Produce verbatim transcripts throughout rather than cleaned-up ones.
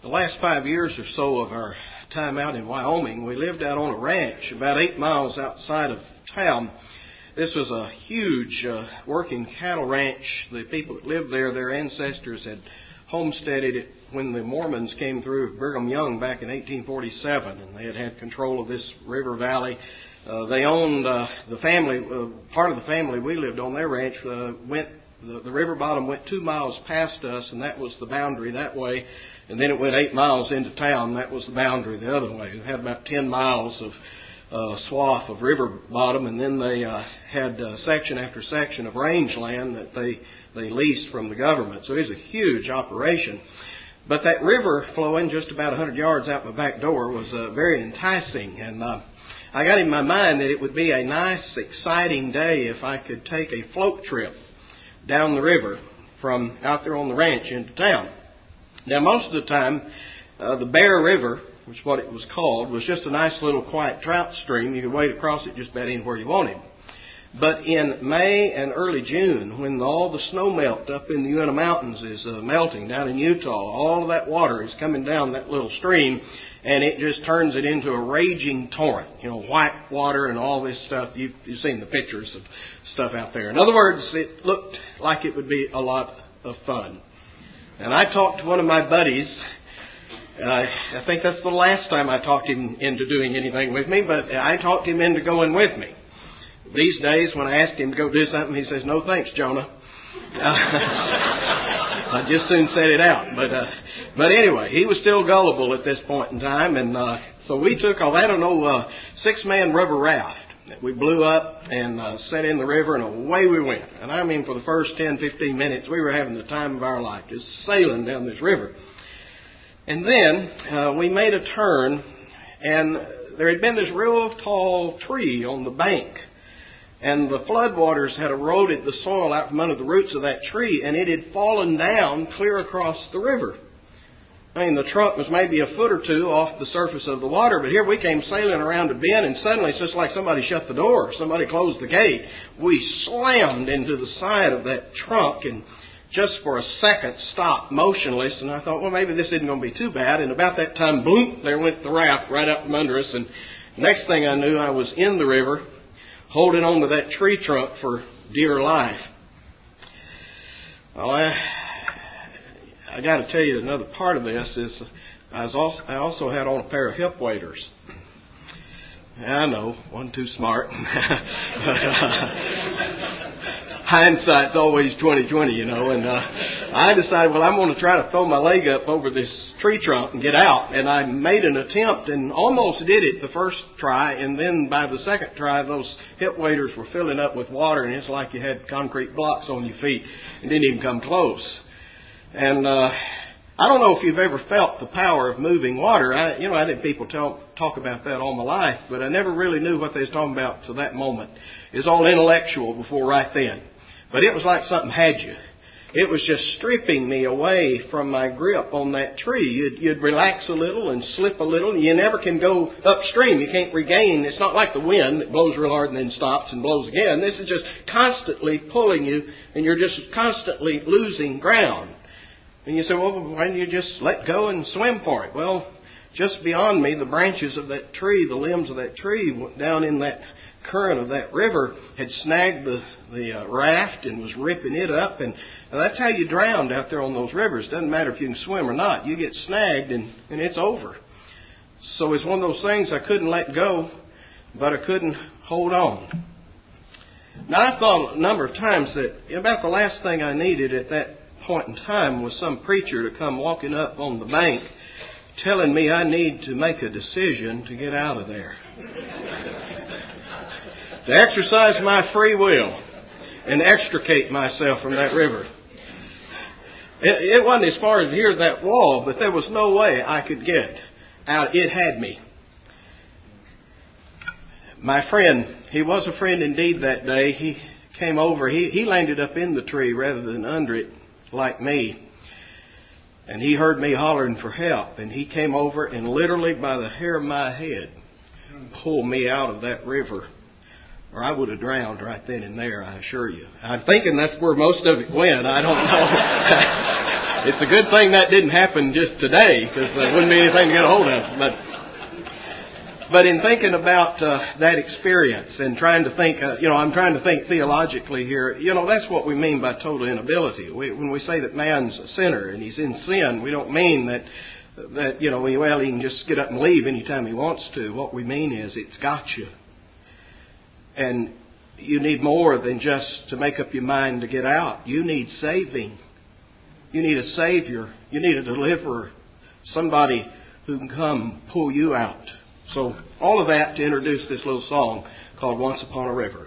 The last five years or so of our time out in Wyoming, we lived out on a ranch about eight miles outside of town. This was a huge uh, working cattle ranch. The people that lived there, their ancestors had homesteaded it when the Mormons came through Brigham Young back in eighteen forty-seven, and they had had control of this river valley. Uh, they owned uh, the family, uh, part of the family we lived on their ranch uh, went, the, the river bottom went two miles past us, and that was the boundary that way. And then it went eight miles into town, that was the boundary the other way. It had about ten miles of uh, swath of river bottom, and then they uh, had uh, section after section of rangeland that they, they leased from the government. So it was a huge operation. But that river flowing just about one hundred yards out my back door was uh, very enticing, and uh, I got in my mind that it would be a nice, exciting day if I could take a float trip down the river from out there on the ranch into town. Now, most of the time, uh, the Bear River, which is what it was called, was just a nice little quiet trout stream. You could wade across it just about anywhere you wanted. But in May and early June, when all the snow melt up in the Uinta Mountains is uh, melting down in Utah, all of that water is coming down that little stream, and it just turns it into a raging torrent. You know, white water and all this stuff. You've, you've seen the pictures of stuff out there. In other words, it looked like it would be a lot of fun. And I talked to one of my buddies. Uh, I think that's the last time I talked him into doing anything with me, but I talked him into going with me. These days, when I asked him to go do something, he says, "No thanks, Jonah." Uh, I just soon said it out. But uh, but anyway, he was still gullible at this point in time, and uh, so we took a, I don't know, uh, six-man rubber raft that we blew up and uh, set in the river, and away we went. And I mean, for the first ten, fifteen minutes, we were having the time of our life, just sailing down this river. And then uh, we made a turn, and there had been this real tall tree on the bank. And the floodwaters had eroded the soil out from under the roots of that tree, and it had fallen down clear across the river. I mean, the trunk was maybe a foot or two off the surface of the water, but here we came sailing around a bend, and suddenly it's just like somebody shut the door, somebody closed the gate. We slammed into the side of that trunk, and just for a second stopped motionless, and I thought, well, maybe this isn't going to be too bad. And about that time, boom, there went the raft right out from under us, and next thing I knew, I was in the river, holding on to that tree trunk for dear life. Well, I, I got to tell you, another part of this is I, was also, I also had on a pair of hip waders. I know, wasn't too smart. Hindsight's always twenty twenty, you know. And uh, I decided, well, I'm going to try to throw my leg up over this tree trunk and get out. And I made an attempt and almost did it the first try. And then by the second try, those hip waders were filling up with water, and it's like you had concrete blocks on your feet and didn't even come close. And uh, I don't know if you've ever felt the power of moving water. I, you know, I had people tell, talk about that all my life, but I never really knew what they was talking about to that moment. It was all intellectual before right then. But it was like something had you. It was just stripping me away from my grip on that tree. You'd, you'd relax a little and slip a little, and you never can go upstream. You can't regain. It's not like the wind that blows real hard and then stops and blows again. This is just constantly pulling you, and you're just constantly losing ground. And you say, well, why don't you just let go and swim for it? Well, just beyond me, the branches of that tree, the limbs of that tree, went down in that current of that river, had snagged the, the uh, raft and was ripping it up. And, and that's how you drowned out there on those rivers. Doesn't matter if you can swim or not. You get snagged and, and it's over. So it's one of those things I couldn't let go, but I couldn't hold on. Now, I thought a number of times that about the last thing I needed at that point in time was some preacher to come walking up on the bank telling me I need to make a decision to get out of there. To exercise my free will and extricate myself from that river. It, it wasn't as far as here that wall, but there was no way I could get out. It had me. My friend, he was a friend indeed that day. He came over. He, he landed up in the tree rather than under it like me. And he heard me hollering for help. And he came over and literally by the hair of my head pulled me out of that river. Or I would have drowned right then and there, I assure you. I'm thinking that's where most of it went. I don't know. It's a good thing that didn't happen just today, because there wouldn't be anything to get a hold of. But, but in thinking about uh, that experience and trying to think, uh, you know, I'm trying to think theologically here. You know, that's what we mean by total inability. We, when we say that man's a sinner and he's in sin, we don't mean that that you know, well, he can just get up and leave anytime he wants to. What we mean is it's got you, and you need more than just to make up your mind to get out. You need saving. You need a Savior. You need a deliverer. Somebody who can come pull you out. So all of that to introduce this little song called Once Upon a River.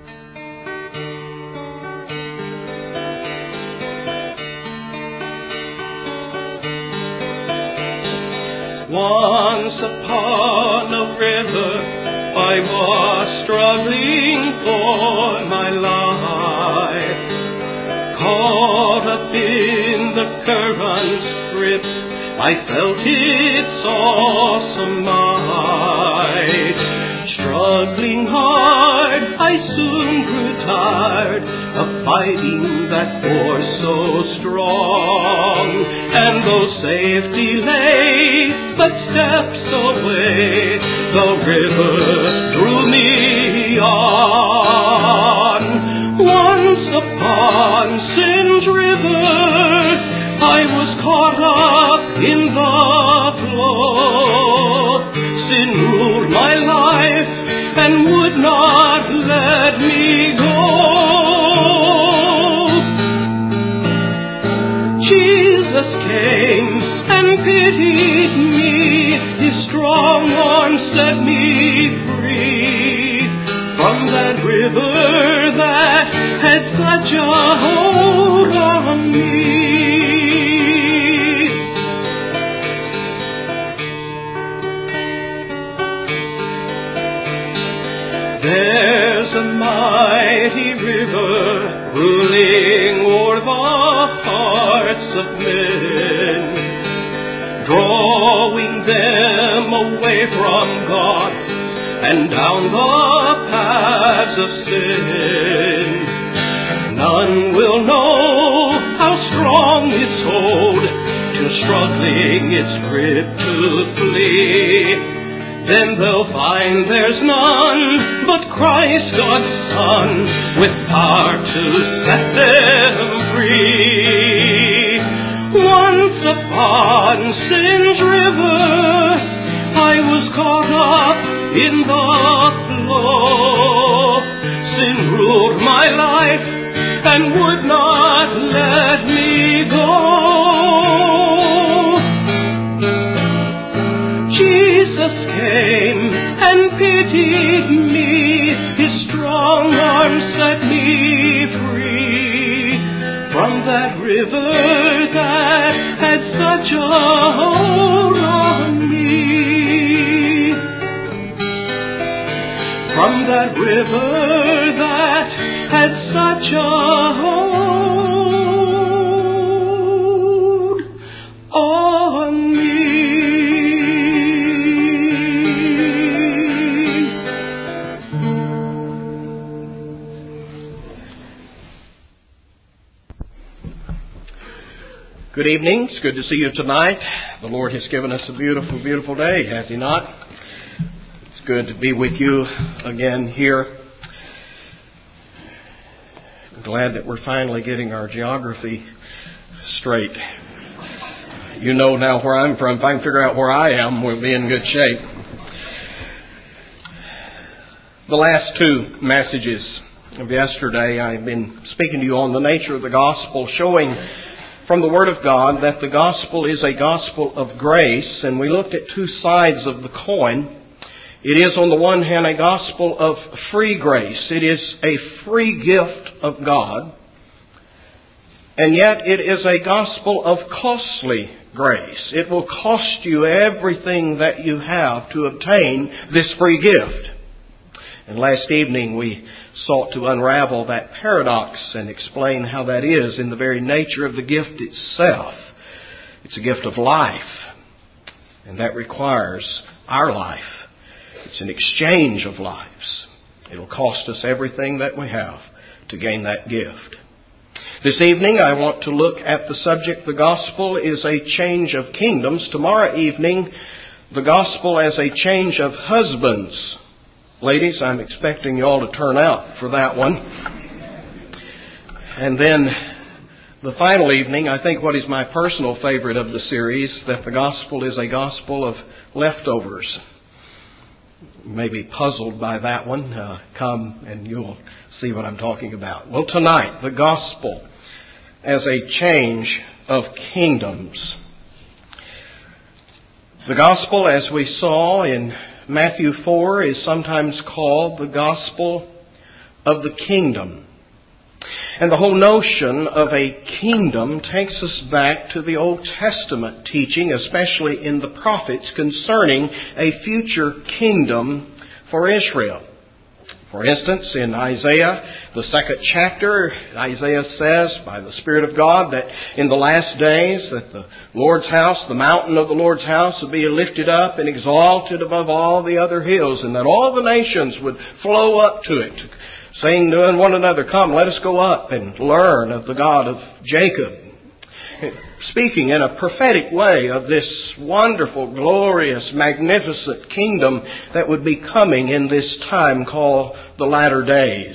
Once upon a river, I was struggling for my life, caught up in the current's grip. I felt its awesome might. Struggling hard, I soon grew tired of fighting that force so strong. And though safety lay but steps away, the river drew me on. Once upon sin's river, I was caught up in the flow. Sin ruled my life and would not let me go. Jesus came and pitied me. His strong arm set me free from that river that had such a hold on me. There's a mighty river ruling o'er the hearts of men, drawing them away from God and down the paths of sin. None will know how strong its hold, till struggling its grip to flee. Then they'll find there's none but Christ God's Son, with power to set them free. Once upon sin's river, I was caught up in the flow. Sin ruled my life and would not let me go. Jesus came and pitied me. His strong arm set me free from that river that had such a hold on me. From that river that had such a hold on me. Good evening. It's good to see you tonight. The Lord has given us a beautiful, beautiful day, has He not? It's good to be with you again here. I'm glad that we're finally getting our geography straight. You know now where I'm from. If I can figure out where I am, we'll be in good shape. The last two messages of yesterday, I've been speaking to you on the nature of the gospel, showing from the Word of God that the gospel is a gospel of grace, and we looked at two sides of the coin. It is on the one hand a gospel of free grace. It is a free gift of God, and yet it is a gospel of costly grace. It will cost you everything that you have to obtain this free gift. And last evening we sought to unravel that paradox and explain how that is in the very nature of the gift itself. It's a gift of life, and that requires our life. It's an exchange of lives. It'll cost us everything that we have to gain that gift. This evening I want to look at the subject, the gospel is a change of kingdoms. Tomorrow evening, the gospel as a change of husbands. Ladies, I'm expecting you all to turn out for that one. And then the final evening, I think what is my personal favorite of the series, that the gospel is a gospel of leftovers. You may be puzzled by that one. Uh, come and you'll see what I'm talking about. Well, tonight, the gospel as a change of kingdoms. The gospel, as we saw in Matthew four, is sometimes called the gospel of the kingdom. And the whole notion of a kingdom takes us back to the Old Testament teaching, especially in the prophets, concerning a future kingdom for Israel. For instance, in Isaiah, the second chapter, Isaiah says by the Spirit of God that in the last days that the Lord's house, the mountain of the Lord's house, would be lifted up and exalted above all the other hills, and that all the nations would flow up to it, saying to one another, "Come, let us go up and learn of the God of Jacob." Speaking in a prophetic way of this wonderful, glorious, magnificent kingdom that would be coming in this time called the latter days.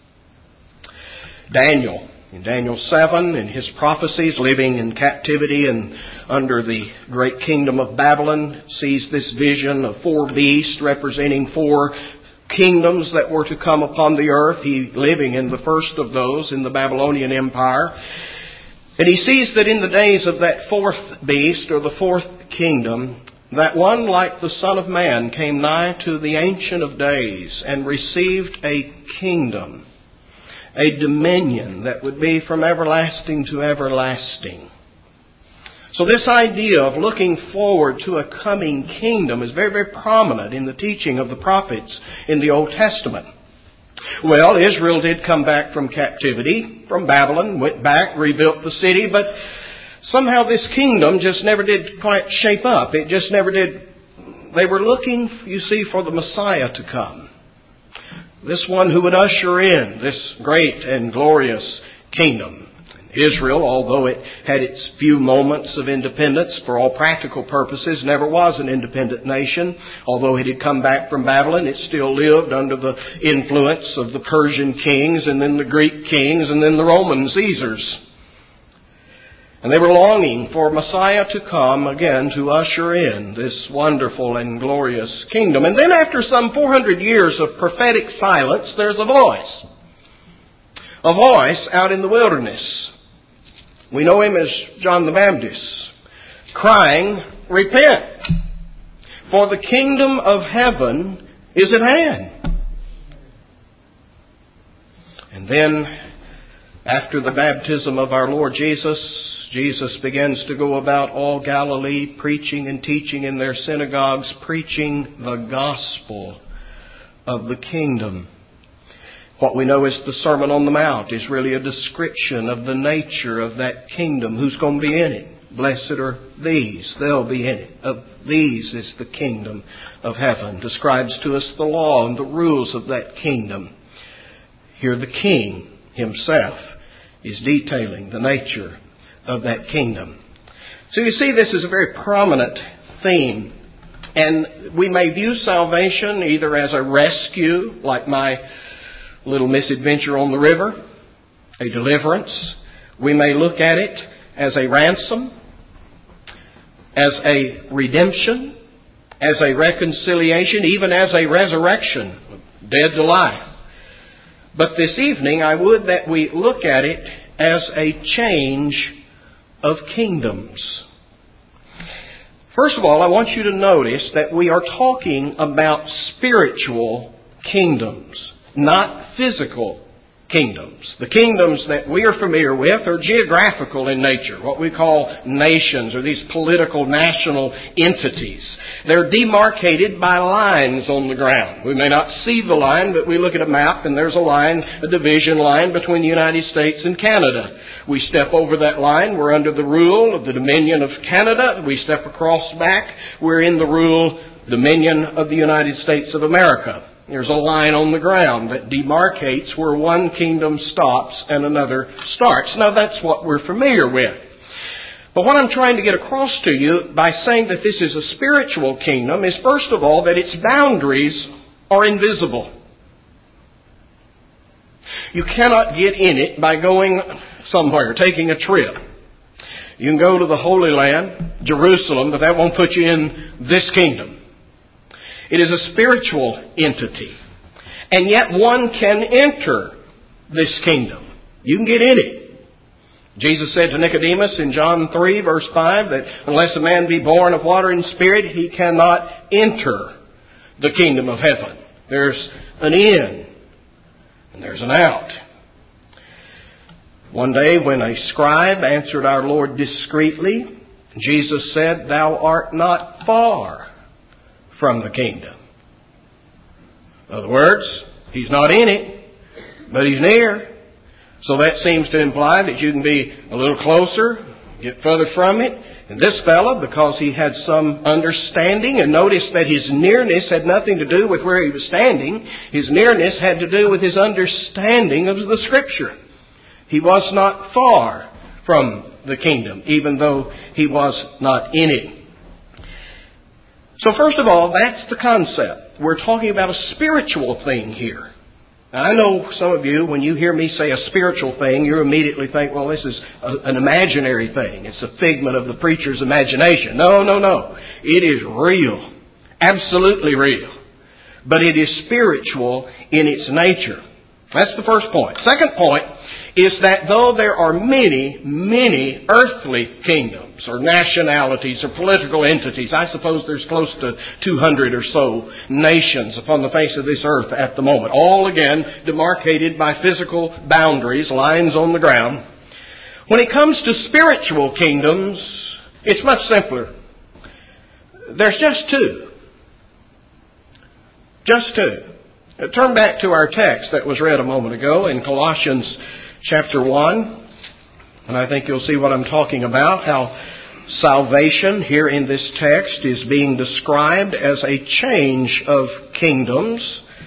Daniel, in Daniel seven, in his prophecies, living in captivity and under the great kingdom of Babylon, sees this vision of four beasts representing four kingdoms that were to come upon the earth. He living in the first of those in the Babylonian Empire. And he sees that in the days of that fourth beast, or the fourth kingdom, that one like the Son of Man came nigh to the Ancient of Days and received a kingdom, a dominion that would be from everlasting to everlasting. So this idea of looking forward to a coming kingdom is very, very prominent in the teaching of the prophets in the Old Testament. Well, Israel did come back from captivity, from Babylon, went back, rebuilt the city, but somehow this kingdom just never did quite shape up. It just never did. They were looking, you see, for the Messiah to come. This one who would usher in this great and glorious kingdom. Israel, although it had its few moments of independence, for all practical purposes, never was an independent nation. Although it had come back from Babylon, it still lived under the influence of the Persian kings, and then the Greek kings, and then the Roman Caesars. And they were longing for Messiah to come again to usher in this wonderful and glorious kingdom. And then after some four hundred years of prophetic silence, there's a voice. A voice out in the wilderness. We know him as John the Baptist, crying, "Repent, for the kingdom of heaven is at hand." And then, after the baptism of our Lord Jesus, Jesus begins to go about all Galilee, preaching and teaching in their synagogues, preaching the gospel of the kingdom. What we know as the Sermon on the Mount is really a description of the nature of that kingdom. Who's going to be in it? Blessed are these. They'll be in it. Of these is the kingdom of heaven. Describes to us the law and the rules of that kingdom. Here the King himself is detailing the nature of that kingdom. So you see, this is a very prominent theme. And we may view salvation either as a rescue, like my little misadventure on the river, a deliverance. We may look at it as a ransom, as a redemption, as a reconciliation, even as a resurrection, dead to life. But this evening I would that we look at it as a change of kingdoms. First of all, I want you to notice that we are talking about spiritual kingdoms, not physical kingdoms. The kingdoms that we are familiar with are geographical in nature, what we call nations, or these political national entities. They're demarcated by lines on the ground. We may not see the line, but we look at a map and there's a line, a division line between the United States and Canada. We step over that line, we're under the rule of the Dominion of Canada. We step across back, we're in the rule, dominion of the United States of America. There's a line on the ground that demarcates where one kingdom stops and another starts. Now, that's what we're familiar with. But what I'm trying to get across to you by saying that this is a spiritual kingdom is, first of all, that its boundaries are invisible. You cannot get in it by going somewhere, taking a trip. You can go to the Holy Land, Jerusalem, but that won't put you in this kingdom. It is a spiritual entity. And yet one can enter this kingdom. You can get in it. Jesus said to Nicodemus in John three, verse five, that unless a man be born of water and spirit, he cannot enter the kingdom of heaven. There's an in and there's an out. One day when a scribe answered our Lord discreetly, Jesus said, "Thou art not far from the kingdom." In other words, he's not in it, but he's near. So that seems to imply that you can be a little closer, get further from it. And this fellow, because he had some understanding, and notice that his nearness had nothing to do with where he was standing. His nearness had to do with his understanding of the Scripture. He was not far from the kingdom, even though he was not in it. So first of all, that's the concept. We're talking about a spiritual thing here. Now, I know some of you, when you hear me say a spiritual thing, you immediately think, well, this is a, an imaginary thing. It's a figment of the preacher's imagination. No, no, no. It is real. Absolutely real. But it is spiritual in its nature. That's the first point. Second point is that though there are many, many earthly kingdoms or nationalities or political entities, I suppose there's close to two hundred or so nations upon the face of this earth at the moment, all again demarcated by physical boundaries, lines on the ground. When it comes to spiritual kingdoms, it's much simpler. There's just two. Just two. Turn back to our text that was read a moment ago in Colossians chapter one. And I think you'll see what I'm talking about, how salvation here in this text is being described as a change of kingdoms.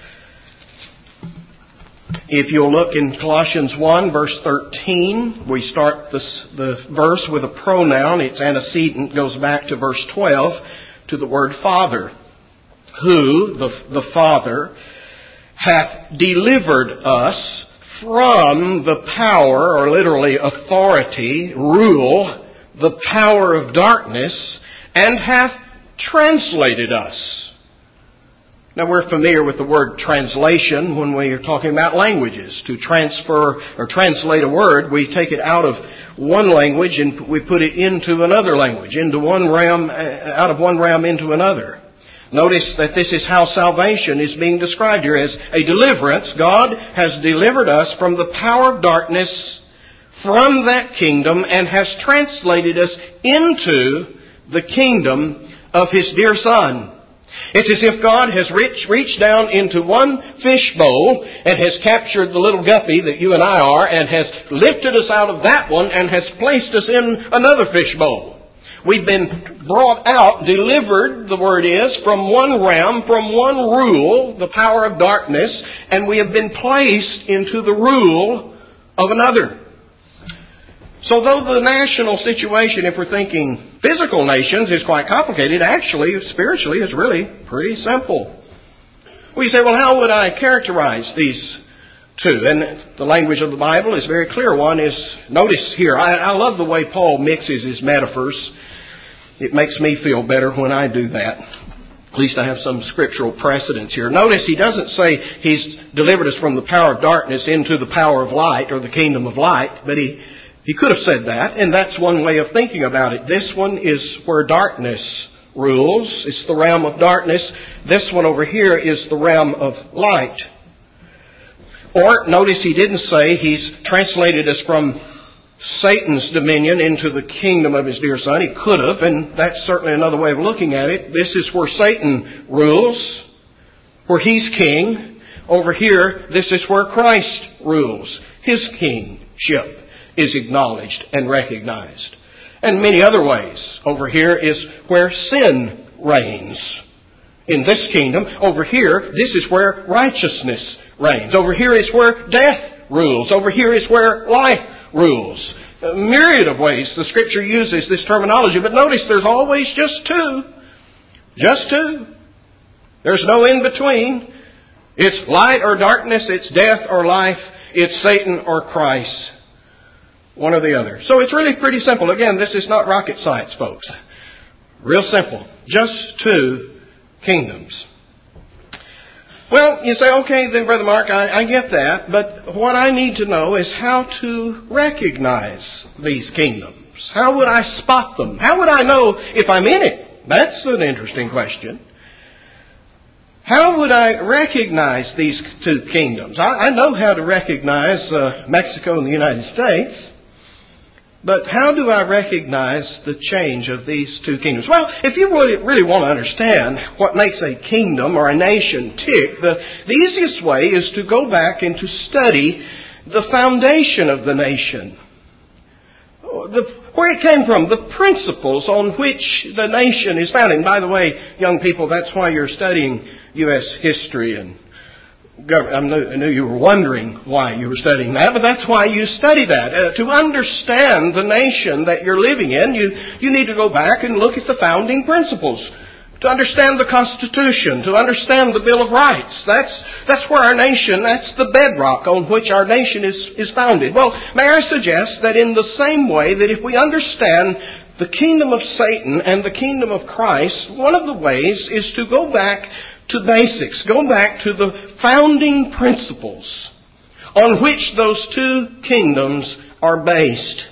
If you'll look in Colossians one, verse thirteen, we start this, the verse with a pronoun. Its antecedent goes back to verse twelve, to the word Father. Who, the, the Father, hath delivered us from the power, or literally authority, rule, the power of darkness, and hath translated us. Now, we're familiar with the word translation when we are talking about languages. To transfer or translate a word, we take it out of one language and we put it into another language, into one realm, out of one realm into another. Notice that this is how salvation is being described here as a deliverance. God has delivered us from the power of darkness, from that kingdom, and has translated us into the kingdom of His dear Son. It's as if God has reached, reached down into one fish bowl and has captured the little guppy that you and I are and has lifted us out of that one and has placed us in another fish bowl. We've been brought out, delivered, the word is, from one realm, from one rule, the power of darkness, and we have been placed into the rule of another. So though the national situation, if we're thinking physical nations, is quite complicated, actually, spiritually, it's really pretty simple. We say, well, how would I characterize these two? And the language of the Bible is very clear. One is, notice here, I, I love the way Paul mixes his metaphors. It makes me feel better when I do that. At least I have some scriptural precedence here. Notice he doesn't say He's delivered us from the power of darkness into the power of light or the kingdom of light, but he He could have said that, and that's one way of thinking about it. This one is where darkness rules. It's the realm of darkness. This one over here is the realm of light. Or, notice he didn't say He's translated us from Satan's dominion into the kingdom of His dear Son. He could have, and that's certainly another way of looking at it. This is where Satan rules, where he's king. Over here, this is where Christ rules. His kingship is acknowledged and recognized. And many other ways. Over here is where sin reigns. in this kingdom. Over here, this is where righteousness reigns. Over here is where death rules. Over here is where life rules. A myriad of ways the Scripture uses this terminology, but notice there's always just two. Just two. There's no in between. It's light or darkness, it's death or life, it's Satan or Christ. One or the other. So it's really pretty simple. Again, this is not rocket science, folks. Real simple. Just two kingdoms. Well, you say, okay, then, Brother Mark, I, I get that. But what I need to know is how to recognize these kingdoms. How would I spot them? How would I know if I'm in it? That's an interesting question. How would I recognize these two kingdoms? I, I know how to recognize uh, Mexico and the United States. But how do I recognize the change of these two kingdoms? Well, if you really, really want to understand what makes a kingdom or a nation tick, the, the easiest way is to go back and to study the foundation of the nation. The, where it came from, the principles on which the nation is founded. And by the way, young people, that's why you're studying U S history and I knew you were wondering why you were studying that, but that's why you study that. Uh, to understand the nation that you're living in, you, you need to go back and look at the founding principles. To understand the Constitution, to understand the Bill of Rights. That's, that's where our nation, that's the bedrock on which our nation is, is founded. Well, may I suggest that in the same way that if we understand the kingdom of Satan and the kingdom of Christ, one of the ways is to go back to basics. Go back to the founding principles on which those two kingdoms are based.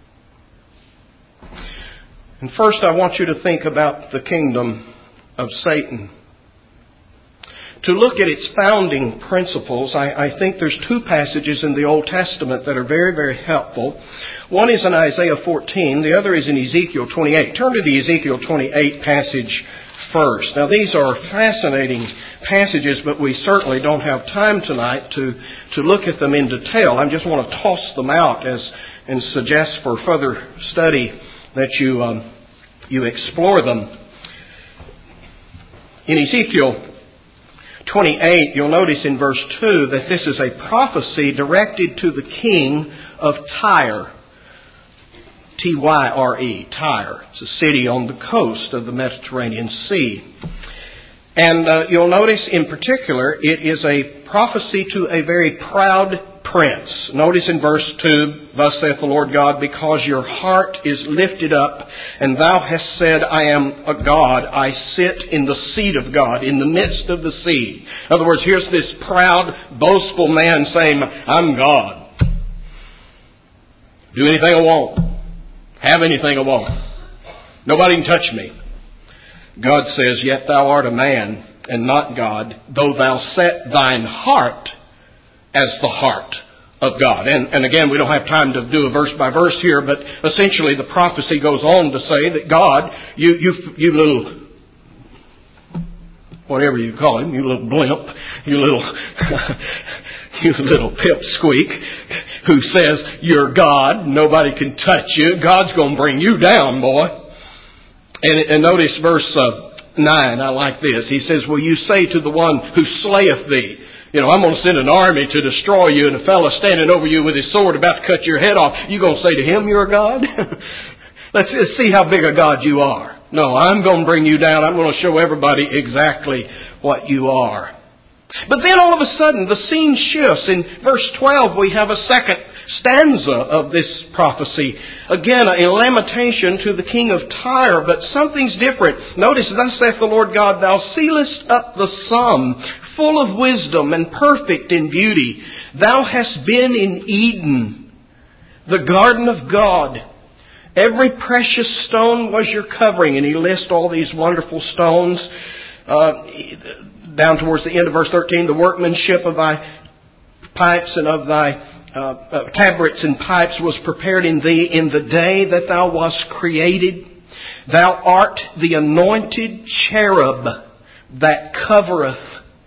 And first I want you to think about the kingdom of Satan. To look at its founding principles, I, I think there's two passages in the Old Testament that are very, very helpful. One is in Isaiah fourteen, the other is in Ezekiel twenty-eight. Turn to the Ezekiel twenty-eight passage first. Now these are fascinating passages, but we certainly don't have time tonight to, to look at them in detail. I just want to toss them out as and suggest for further study that you um, you explore them. In Ezekiel twenty-eight, you'll notice in verse two that this is a prophecy directed to the king of Tyre. T Y R E, Tyre. It's a city on the coast of the Mediterranean Sea. And uh, you'll notice in particular, it is a prophecy to a very proud prince. Notice in verse two, thus saith the Lord God, because your heart is lifted up, and thou hast said, I am a God, I sit in the seat of God, in the midst of the sea. In other words, here's this proud, boastful man saying, I'm God. Do anything I want. Have anything I want. Nobody can touch me. God says, yet thou art a man, and not God, though thou set thine heart as the heart of God. And, and again, we don't have time to do a verse by verse here, but essentially the prophecy goes on to say that God, you, you, you little, whatever you call him, you little blimp, you little, you little pipsqueak, who says, you're God, nobody can touch you, God's going to bring you down, boy. And, and notice verse uh, nine, I like this. He says, will you say to the one who slayeth thee, you know, I'm going to send an army to destroy you, and a fellow standing over you with his sword about to cut your head off, you going to say to him, you're a God? let's, let's see how big a God you are. No, I'm going to bring you down. I'm going to show everybody exactly what you are. But then all of a sudden, the scene shifts. In verse twelve, we have a second stanza of this prophecy. Again, a lamentation to the king of Tyre, but something's different. Notice, thus saith the Lord God, thou sealest up the sum, full of wisdom and perfect in beauty. Thou hast been in Eden, the garden of God. Every precious stone was your covering. And he lists all these wonderful stones. Uh, down towards the end of verse thirteen, the workmanship of thy pipes and of thy uh, uh, tabrets and pipes was prepared in thee in the day that thou wast created. Thou art the anointed cherub that covereth.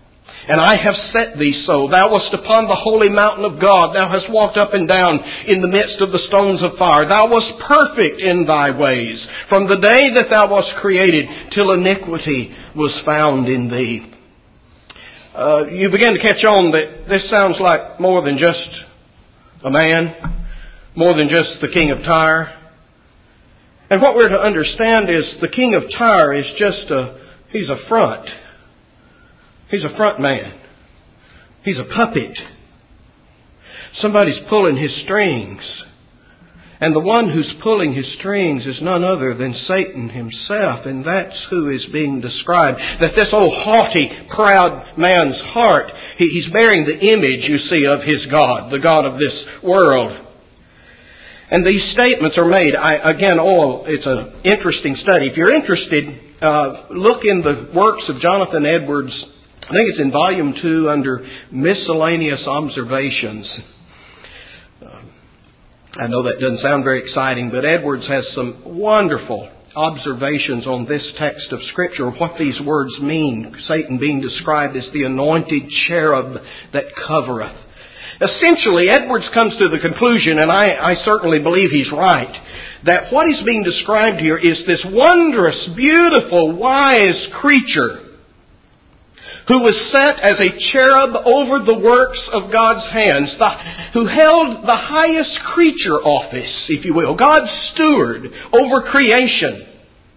And I have set thee so. Thou wast upon the holy mountain of God. Thou hast walked up and down in the midst of the stones of fire. Thou wast perfect in thy ways, from the day that thou wast created, till iniquity was found in thee. Uh, you begin to catch on that this sounds like more than just a man, more than just the king of Tyre. And what we're to understand is the king of Tyre is just a, he's a front. He's a front man. He's a puppet. Somebody's pulling his strings. And the one who's pulling his strings is none other than Satan himself. And that's who is being described. That this old haughty, proud man's heart, he, he's bearing the image, you see, of his God, the God of this world. And these statements are made, I, again, oh, it's an interesting study. If you're interested, uh, look in the works of Jonathan Edwards. I think it's in volume two under Miscellaneous Observations. Uh, I know that doesn't sound very exciting, but Edwards has some wonderful observations on this text of Scripture, what these words mean. Satan being described as the anointed cherub that covereth. Essentially, Edwards comes to the conclusion, and I, I certainly believe he's right, that what is being described here is this wondrous, beautiful, wise creature who was set as a cherub over the works of God's hands, the, who held the highest creature office, if you will, God's steward over creation,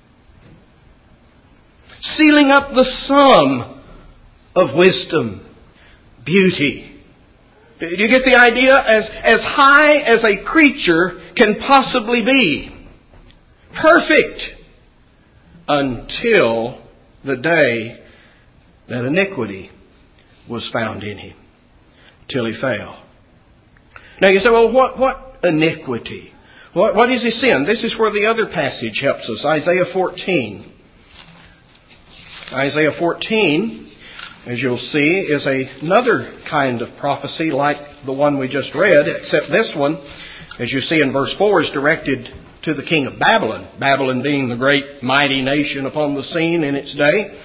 sealing up the sum of wisdom, beauty. Do you get the idea? As, as high as a creature can possibly be. Perfect. Until the day that iniquity was found in him. Till he fell. Now you say, well, what, what iniquity? What, what is his sin? This is where the other passage helps us. Isaiah fourteen. Isaiah fourteen, as you'll see, is a, another kind of prophecy like the one we just read, except this one, as you see in verse four, is directed to the king of Babylon. Babylon being the great mighty nation upon the scene in its day.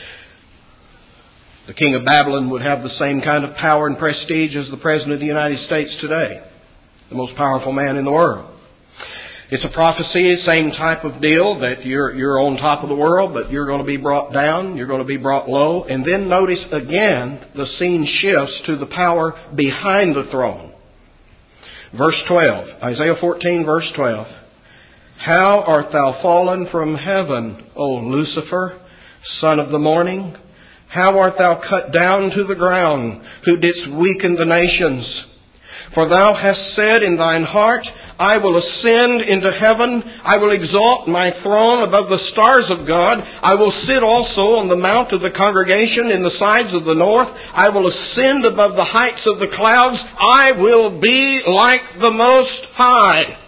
The king of Babylon would have the same kind of power and prestige as the President of the United States today. The most powerful man in the world. It's a prophecy, same type of deal, that you're, you're on top of the world, but you're going to be brought down, you're going to be brought low. And then notice again, the scene shifts to the power behind the throne. Verse twelve, Isaiah fourteen, verse twelve. How art thou fallen from heaven, O Lucifer, son of the morning? How art thou cut down to the ground, who didst weaken the nations? For thou hast said in thine heart, I will ascend into heaven. I will exalt my throne above the stars of God. I will sit also on the mount of the congregation in the sides of the north. I will ascend above the heights of the clouds. I will be like the Most High.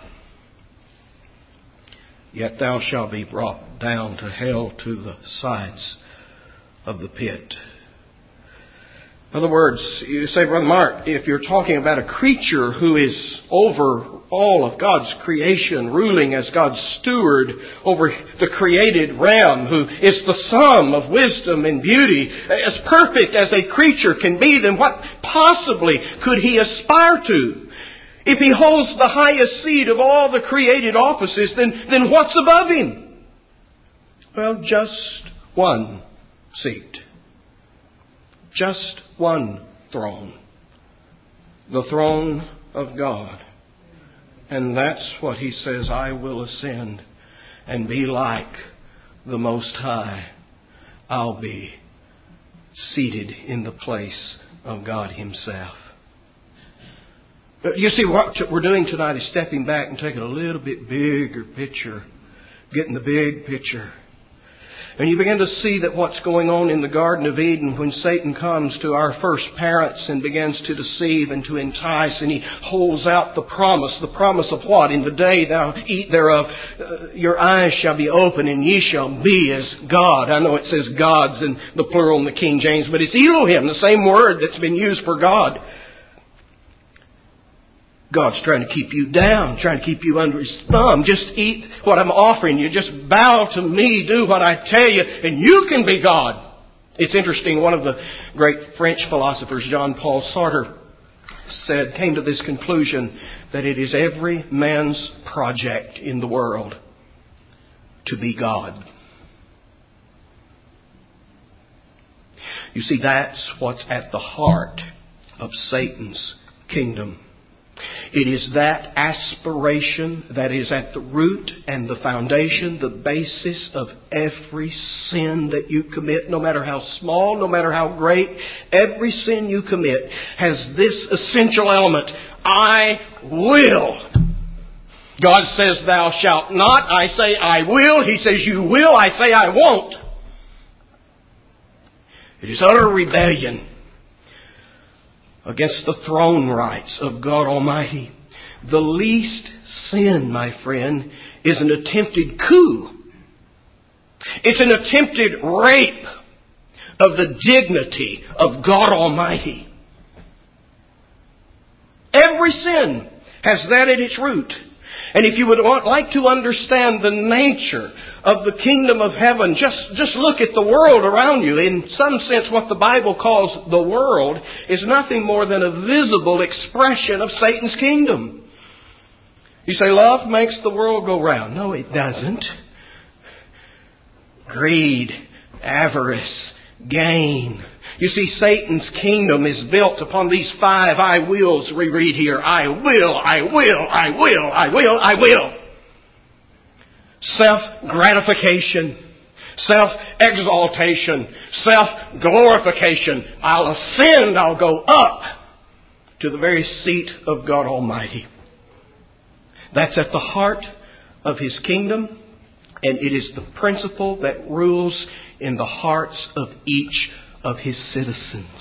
Yet thou shalt be brought down to hell, to the sides of the pit. In other words, you say, Brother Mark, if you're talking about a creature who is over all of God's creation, ruling as God's steward over the created realm, who is the sum of wisdom and beauty, as perfect as a creature can be, then what possibly could he aspire to? If he holds the highest seat of all the created offices, then, then what's above him? Well, just one seat. Just one throne. The throne of God. And that's what he says, I will ascend and be like the Most High. I'll be seated in the place of God Himself. You see, what we're doing tonight is stepping back and taking a little bit bigger picture. Getting the big picture. And you begin to see that what's going on in the Garden of Eden when Satan comes to our first parents and begins to deceive and to entice, and he holds out the promise. The promise of what? In the day thou eat thereof, uh, your eyes shall be open and ye shall be as God. I know it says gods in the plural in the King James, but it's Elohim, the same word that's been used for God. God's trying to keep you down, trying to keep you under His thumb. Just eat what I'm offering you. Just bow to me, do what I tell you, and you can be God. It's interesting, one of the great French philosophers, Jean-Paul Sartre, said, came to this conclusion that it is every man's project in the world to be God. You see, that's what's at the heart of Satan's kingdom. It is that aspiration that is at the root and the foundation, the basis of every sin that you commit, no matter how small, no matter how great. Every sin you commit has this essential element: I will. God says, thou shalt not. I say, I will. He says, you will. I say, I won't. It is utter rebellion against the throne rights of God Almighty. The least sin, my friend, is an attempted coup. It's an attempted rape of the dignity of God Almighty. Every sin has that at its root. And if you would want, like to understand the nature of the kingdom of heaven, just, just look at the world around you. In some sense, what the Bible calls the world is nothing more than a visible expression of Satan's kingdom. You say, love makes the world go round. No, it doesn't. Greed, avarice, gain. You see, Satan's kingdom is built upon these five I wills we read here. I will, I will, I will, I will, I will. Self-gratification, self-exaltation, self-glorification. I'll ascend, I'll go up to the very seat of God Almighty. That's at the heart of His kingdom, and it is the principle that rules in the hearts of each of His citizens.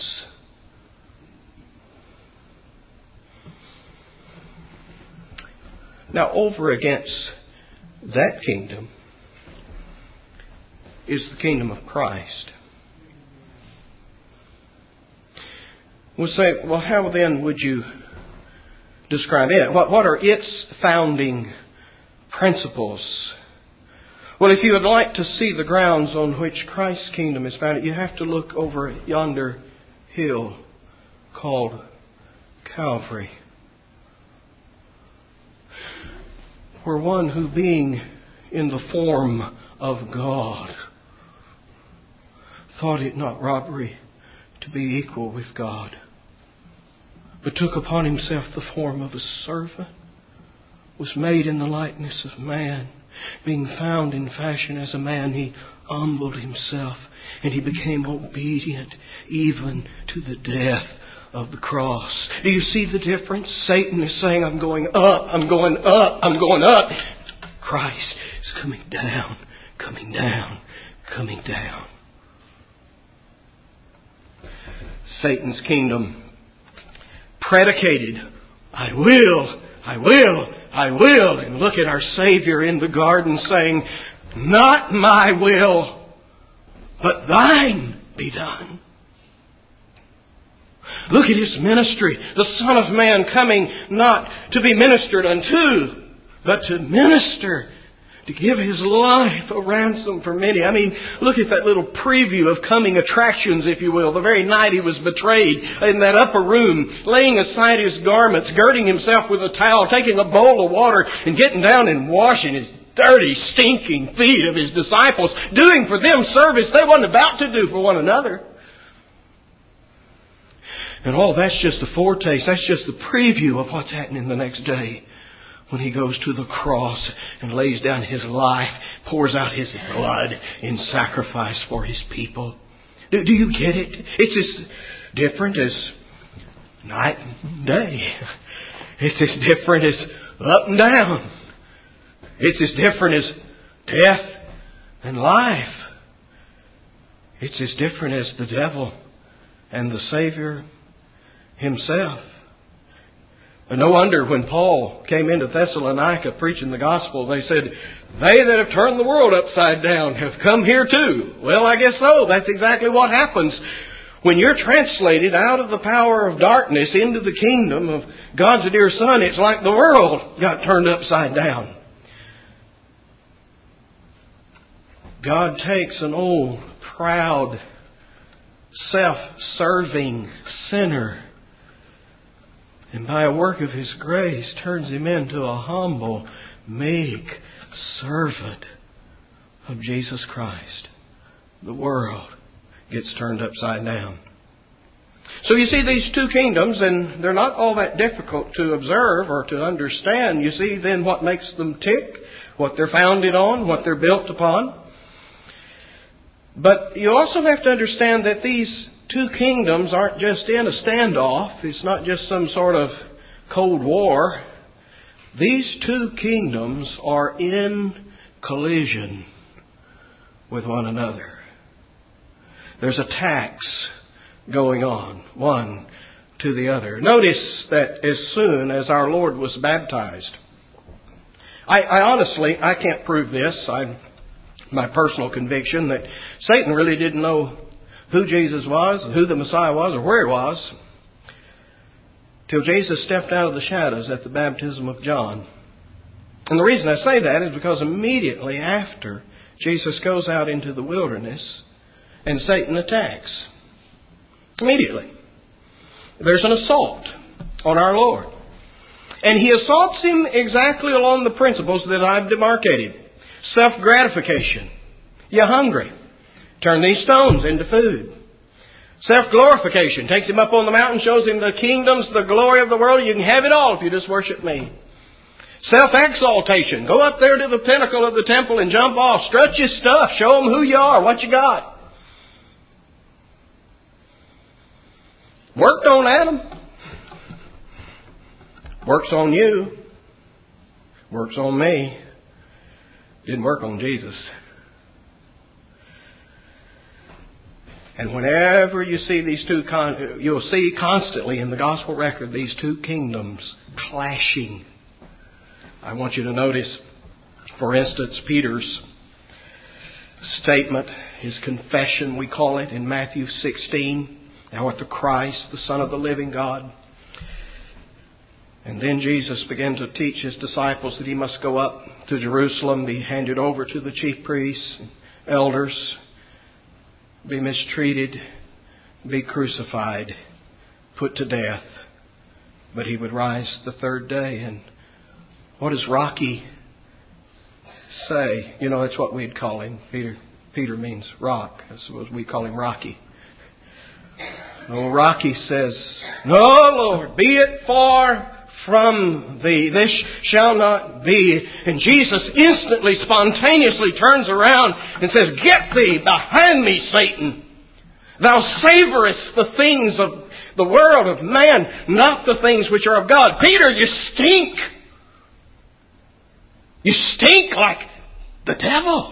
Now, over against that kingdom is the kingdom of Christ. We'll say, well, how then would you describe it? What, what are its founding principles? Well, if you would like to see the grounds on which Christ's kingdom is founded, you have to look over yonder hill called Calvary, where one who, being in the form of God, thought it not robbery to be equal with God, but took upon Himself the form of a servant, was made in the likeness of man. Being found in fashion as a man, He humbled Himself, and He became obedient even to the death of the cross. Do you see the difference? Satan is saying, I'm going up, I'm going up, I'm going up. Christ is coming down, coming down, coming down. Satan's kingdom predicated, I will, I will, I will. And look at our Savior in the garden saying, not my will, but thine be done. Look at His ministry. The Son of Man coming not to be ministered unto, but to minister, to give His life a ransom for many. I mean, look at that little preview of coming attractions, if you will. The very night He was betrayed, in that upper room, laying aside His garments, girding Himself with a towel, taking a bowl of water, and getting down and washing His dirty, stinking feet of His disciples, doing for them service they wasn't about to do for one another. And all that's just a foretaste. That's just the preview of what's happening the next day, when He goes to the cross and lays down His life, pours out His blood in sacrifice for His people. Do, do you get it? It's as different as night and day. It's as different as up and down. It's as different as death and life. It's as different as the devil and the Savior Himself. And no wonder when Paul came into Thessalonica preaching the gospel, they said, they that have turned the world upside down have come here too. Well, I guess so. That's exactly what happens when you're translated out of the power of darkness into the kingdom of God's dear Son. It's like the world got turned upside down. God takes an old, proud self-serving sinner, and by a work of His grace turns him into a humble, meek servant of Jesus Christ, the world gets turned upside down. So you see these two kingdoms, and they're not all that difficult to observe or to understand. You see then what makes them tick, what they're founded on, what they're built upon. But you also have to understand that these two kingdoms aren't just in a standoff. It's not just some sort of Cold War. These two kingdoms are in collision with one another. There's attacks going on, one to the other. Notice that as soon as our Lord was baptized, I, I honestly, I can't prove this. I, my personal conviction that Satan really didn't know who Jesus was, who the Messiah was, or where He was, till Jesus stepped out of the shadows at the baptism of John. And the reason I say that is because immediately after Jesus goes out into the wilderness and Satan attacks. Immediately. There's an assault on our Lord. And he assaults Him exactly along the principles that I've demarcated. Self-gratification. You're hungry. Turn these stones into food. Self-glorification. Takes Him up on the mountain, shows Him the kingdoms, the glory of the world. You can have it all if you just worship Me. Self-exaltation. Go up there to the pinnacle of the temple and jump off. Strut your stuff. Show them who you are, what you got. Worked on Adam. Works on you. Works on me. Didn't work on Jesus. And whenever you see these two, con- you'll see constantly in the gospel record these two kingdoms clashing. I want you to notice, for instance, Peter's statement, his confession, we call it, in Matthew sixteen. Thou art the Christ, the Son of the living God. And then Jesus began to teach His disciples that He must go up to Jerusalem, be handed over to the chief priests and elders, be mistreated, be crucified, put to death. But He would rise the third day. And what does Rocky say? You know, that's what we'd call him. Peter Peter means rock. I suppose we call him Rocky. Oh, Rocky says, "No, Lord, be it far from Thee. This shall not be." And Jesus instantly, spontaneously turns around and says, "Get thee behind me, Satan. Thou savorest the things of the world, of man, not the things which are of God." Peter, you stink. You stink like the devil.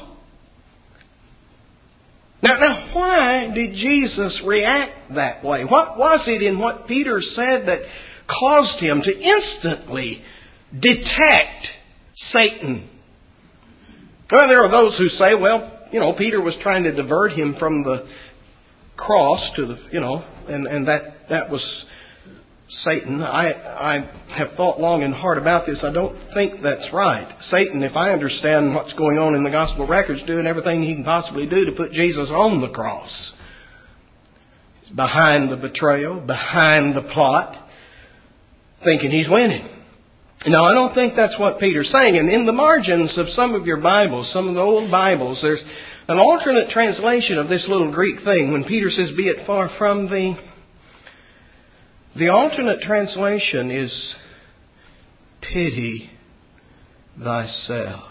Now, now, why did Jesus react that way? What was it in what Peter said that caused him to instantly detect Satan? Well, there are those who say, well, you know, Peter was trying to divert him from the cross to the, you know, and, and that, that was Satan. I, I have thought long and hard about this. I don't think that's right. Satan, if I understand what's going on in the gospel records, doing everything he can possibly do to put Jesus on the cross. He's behind the betrayal, behind the plot, thinking he's winning. Now, I don't think that's what Peter's saying. And in the margins of some of your Bibles, some of the old Bibles, there's an alternate translation of this little Greek thing. When Peter says, "Be it far from thee," the alternate translation is, "Pity thyself."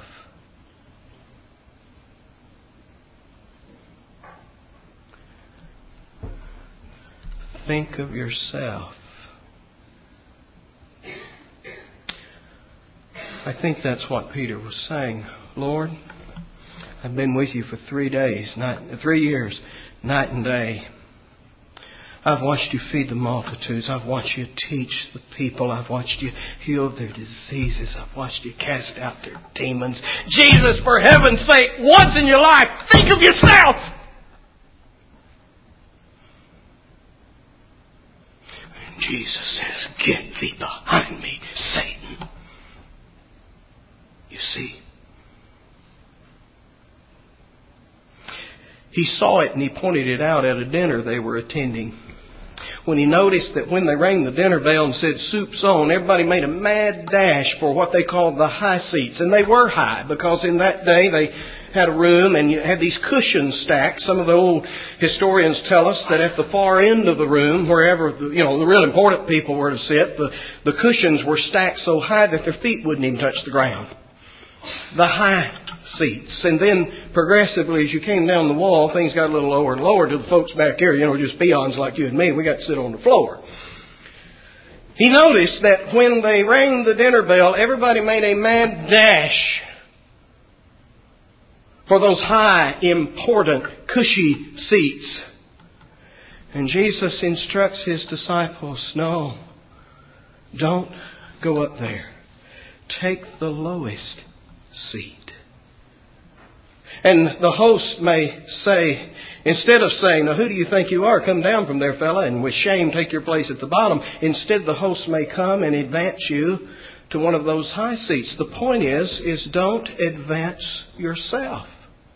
Think of yourself. I think that's what Peter was saying. Lord, I've been with you for three days, night, three years, night and day. I've watched you feed the multitudes. I've watched you teach the people. I've watched you heal their diseases. I've watched you cast out their demons. Jesus, for heaven's sake, once in your life, think of yourself. And Jesus says, "Get thee behind me, Satan." You see? He saw it and he pointed it out at a dinner they were attending. When he noticed that when they rang the dinner bell and said soup's on, everybody made a mad dash for what they called the high seats. And they were high because in that day they had a room and you had these cushions stacked. Some of the old historians tell us that at the far end of the room, wherever the, you know, the real important people were to sit, the, the cushions were stacked so high that their feet wouldn't even touch the ground. The high seats. And then progressively as you came down the wall, things got a little lower and lower to the folks back here, you know, just peons like you and me. We got to sit on the floor. He noticed that when they rang the dinner bell, everybody made a mad dash for those high, important, cushy seats. And Jesus instructs His disciples, no, don't go up there. Take the lowest seat. And the host may say, instead of saying, now who do you think you are? Come down from there, fella, and with shame take your place at the bottom. Instead, the host may come and advance you to one of those high seats. The point is, is don't advance yourself.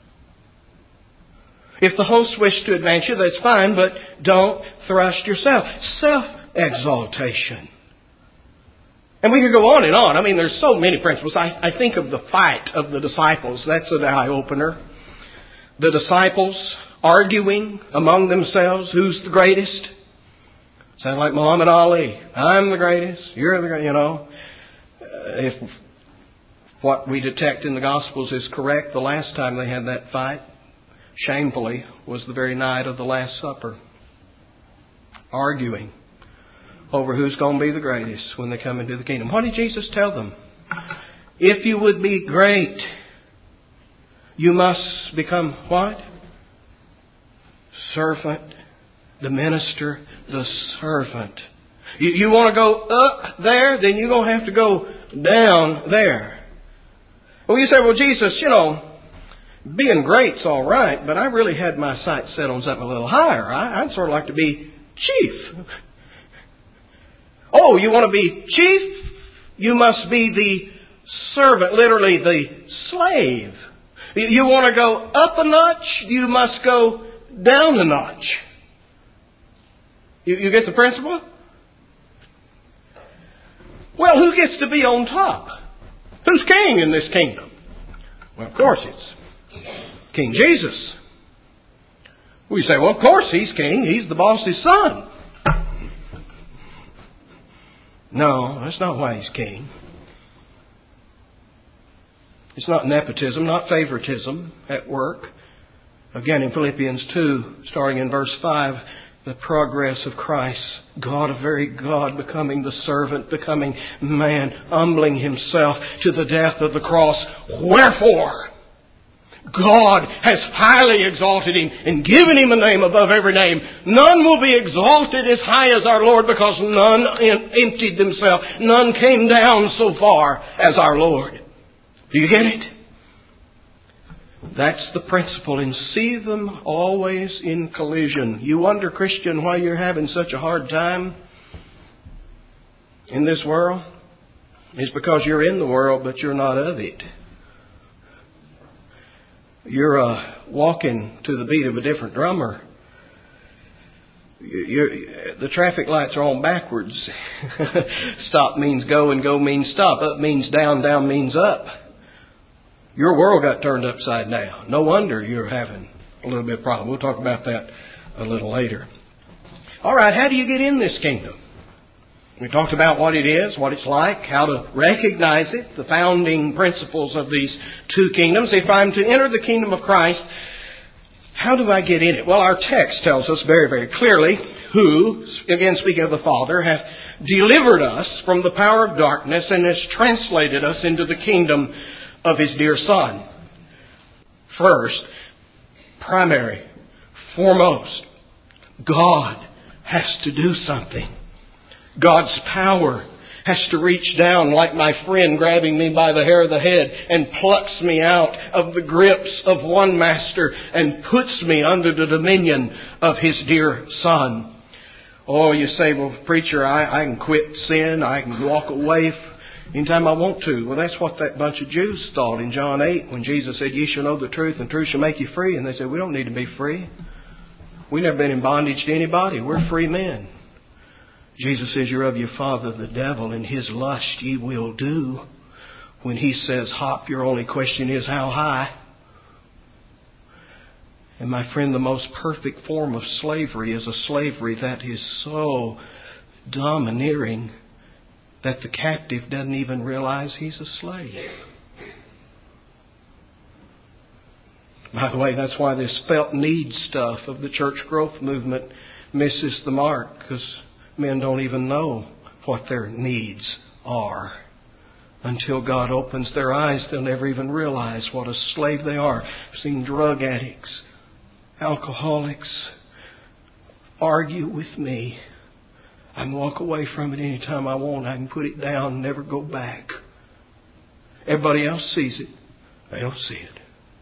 If the host wishes to advance you, that's fine, but don't thrust yourself. Self-exaltation. And we could go on and on. I mean, there's so many principles. I, I think of the fight of the disciples. That's an eye-opener. The disciples arguing among themselves, who's the greatest? Sounds like Muhammad Ali. I'm the greatest. You're the greatest. You know, uh, if what we detect in the Gospels is correct, the last time they had that fight, shamefully, was the very night of the Last Supper. Arguing over who's going to be the greatest when they come into the kingdom. What did Jesus tell them? If you would be great, you must become what? Servant. The minister, the servant. You, you want to go up there, then you're going to have to go down there. Well, you say, well, Jesus, you know, being great's all right, but I really had my sights set on something a little higher. I, I'd sort of like to be chief. Oh, you want to be chief? You must be the servant, literally the slave. You want to go up a notch? You must go down a notch. You, you get the principle? Well, who gets to be on top? Who's king in this kingdom? Well, of course it's King Jesus. We say, well, of course he's king. He's the boss's son. No, that's not why he's king. It's not nepotism, not favoritism at work. Again, in Philippians two, starting in verse five, the progress of Christ, God, a very God, becoming the servant, becoming man, humbling Himself to the death of the cross. Wherefore, God has highly exalted Him and given Him a name above every name. None will be exalted as high as our Lord, because none emptied themselves. None came down so far as our Lord. Do you get it? That's the principle, and see them always in collision. You wonder, Christian, why you're having such a hard time in this world? It's because you're in the world, but you're not of it. You're uh, walking to the beat of a different drummer. You're, the traffic lights are on backwards. Stop means go and go means stop. Up means down, down means up. Your world got turned upside down. No wonder you're having a little bit of problem. We'll talk about that a little later. All right, how do you get in this kingdom? We talked about what it is, what it's like, how to recognize it, the founding principles of these two kingdoms. If I'm to enter the kingdom of Christ, how do I get in it? Well, our text tells us very, very clearly who, again speaking of the Father, hath delivered us from the power of darkness and has translated us into the kingdom of His dear Son. First, primary, foremost, God has to do something. God's power has to reach down like my friend grabbing me by the hair of the head and plucks me out of the grips of one master and puts me under the dominion of His dear Son. Oh, you say, well, preacher, I, I can quit sin. I can walk away anytime I want to. Well, that's what that bunch of Jews thought in John eight when Jesus said, "Ye shall know the truth, and truth shall make you free." And they said, "We don't need to be free. We've never been in bondage to anybody. We're free men." Jesus says, "You're of your father the devil, and his lust ye will do." When he says hop, your only question is how high? And my friend, the most perfect form of slavery is a slavery that is so domineering that the captive doesn't even realize he's a slave. By the way, that's why this felt need stuff of the church growth movement misses the mark, because men don't even know what their needs are. Until God opens their eyes, they'll never even realize what a slave they are. I've seen drug addicts, alcoholics argue with me. I can walk away from it anytime I want. I can put it down and never go back. Everybody else sees it. They don't see it.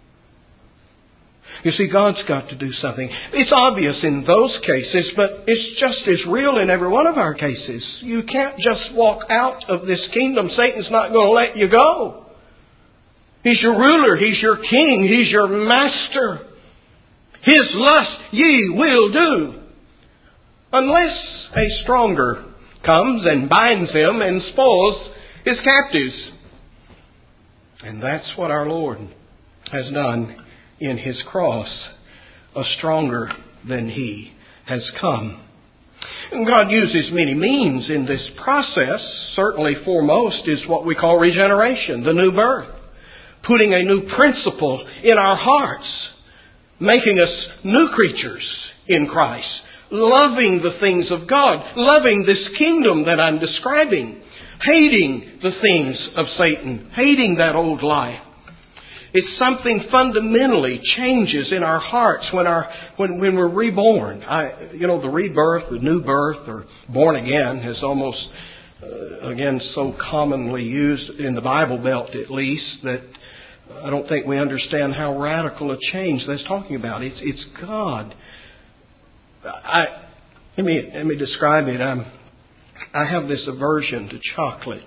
You see, God's got to do something. It's obvious in those cases, but it's just as real in every one of our cases. You can't just walk out of this kingdom. Satan's not going to let you go. He's your ruler. He's your king. He's your master. His lust ye will do. Unless a stronger comes and binds him and spoils his captives. And that's what our Lord has done in His cross. A stronger than He has come. And God uses many means in this process. Certainly foremost is what we call regeneration, the new birth. Putting a new principle in our hearts. Making us new creatures in Christ. Loving the things of God. Loving this kingdom that I'm describing. Hating the things of Satan. Hating that old life. It's something fundamentally changes in our hearts when our when, when we're reborn. I, you know, the rebirth, the new birth, or born again is almost, uh, again, so commonly used in the Bible Belt at least that I don't think we understand how radical a change that's talking about. It's it's God. I let me let me describe it. I'm, I have this aversion to chocolate.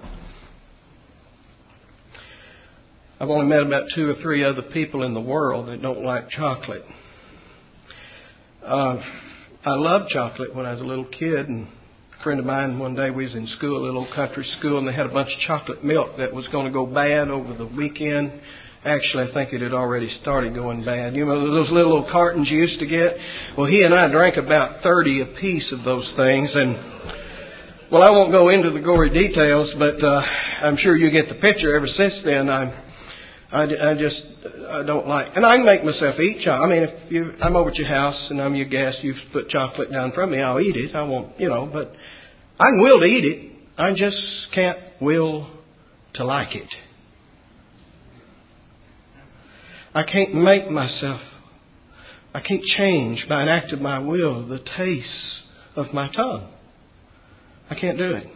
I've only met about two or three other people in the world that don't like chocolate. Uh, I loved chocolate when I was a little kid, and a friend of mine one day we was in school, a little country school, and they had a bunch of chocolate milk that was going to go bad over the weekend. Actually, I think it had already started going bad. You know those little, little cartons you used to get? Well, he and I drank about thirty apiece of those things, and well, I won't go into the gory details, but uh, I'm sure you get the picture. Ever since then, I'm I, I just, I don't like, and I can make myself eat chocolate. I mean, if you, I'm over at your house and I'm your guest, you put chocolate down from me, I'll eat it. I won't, you know, but I can will to eat it. I just can't will to like it. I can't make myself, I can't change by an act of my will the taste of my tongue. I can't do it.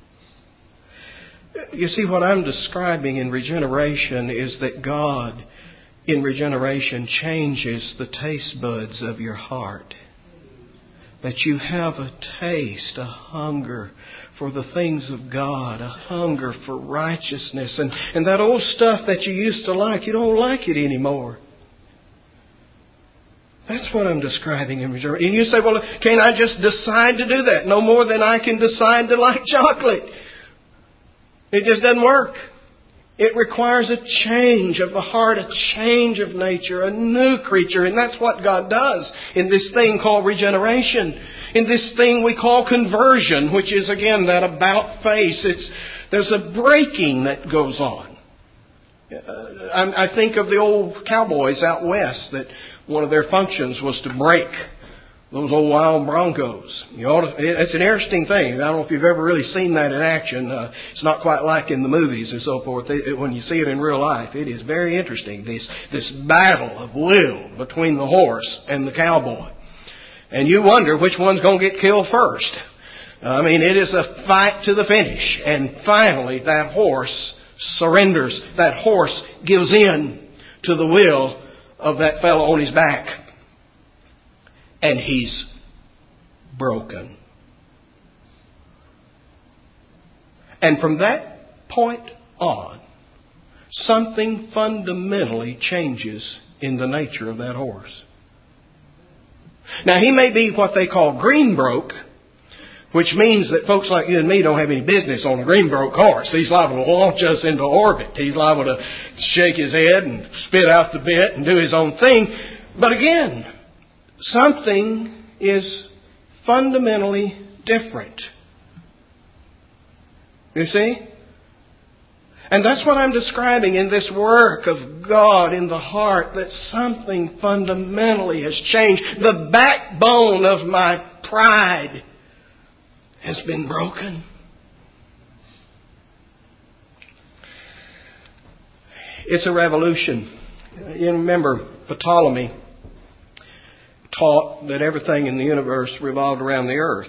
You see, what I'm describing in regeneration is that God, in regeneration, changes the taste buds of your heart. That you have a taste, a hunger for the things of God, a hunger for righteousness. And, and that old stuff that you used to like, you don't like it anymore. That's what I'm describing in regeneration. And you say, well, can't I just decide to do that? No more than I can decide to like chocolate. It just doesn't work. It requires a change of the heart, a change of nature, a new creature. And that's what God does in this thing called regeneration. In this thing we call conversion, which is, again, that about face. It's, there's a breaking that goes on. Uh, I think of the old cowboys out west that one of their functions was to break those old wild broncos. You ought to, it's an interesting thing. I don't know if you've ever really seen that in action. Uh, it's not quite like in the movies and so forth. It, it, when you see it in real life, it is very interesting. This this battle of will between the horse and the cowboy. And you wonder which one's going to get killed first. I mean, it is a fight to the finish. And finally, that horse surrenders. That horse gives in to the will of that fellow on his back. And he's broken. And from that point on, something fundamentally changes in the nature of that horse. Now, he may be what they call green broke, which means that folks like you and me don't have any business on a green broke horse. He's liable to launch us into orbit. He's liable to shake his head and spit out the bit and do his own thing. But again, something is fundamentally different. You see? And that's what I'm describing in this work of God in the heart, that something fundamentally has changed. The backbone of my pride has been broken. It's a revolution. You remember Ptolemy taught that everything in the universe revolved around the earth.